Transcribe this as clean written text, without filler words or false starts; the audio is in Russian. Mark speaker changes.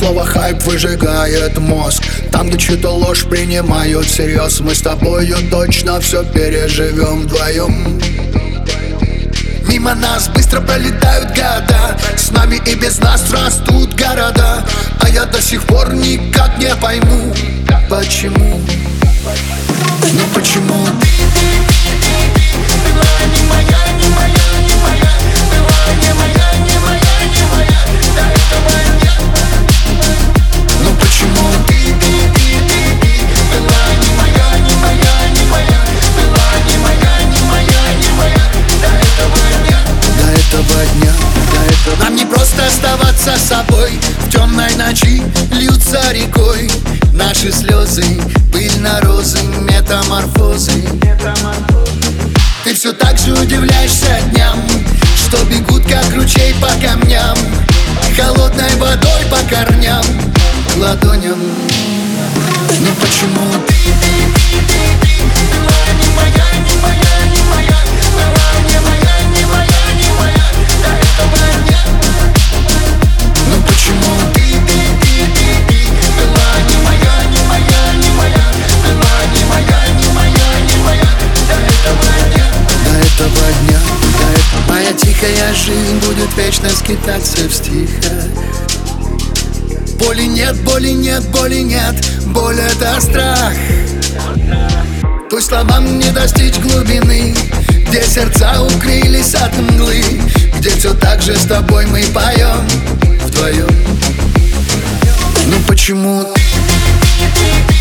Speaker 1: слово хайп выжигает мозг. Там, где чью-то ложь принимают всерьез, мы с тобою точно все переживем вдвоем. Мимо нас быстро пролетают года, с нами и без нас растут города. А я до сих пор никак не пойму, почему. Ну почему ты была не моя, не моя, не моя, была не моя, не моя, не моя, до этого нет. Ну почему ты была не моя, не моя, не моя, была не моя, не моя, не моя, до этого нет. До этого дня, до этого. Нам не просто оставаться собой, в темной ночи льются рекой наши слезы, пыль на розы, метаморфозы. Ты все так же удивляешься дням, что бегут как ручей по камням, холодной водой по корням, ладоням. Ну почему ты была не моя, не моя, не моя, была не моя, не моя, не моя, до этого нет. Ну почему ты была не моя, не моя, не моя, была не моя, не моя, не моя, до этого нет. До этого дня, до этого. Моя тихая жизнь будет вечно скитаться в стихах. Боли нет, боли нет, боли нет, боль — это страх. Пусть словам не достичь глубины, где сердца укрылись от мглы, где все так же с тобой мы поем вдвоем. Ну почему ты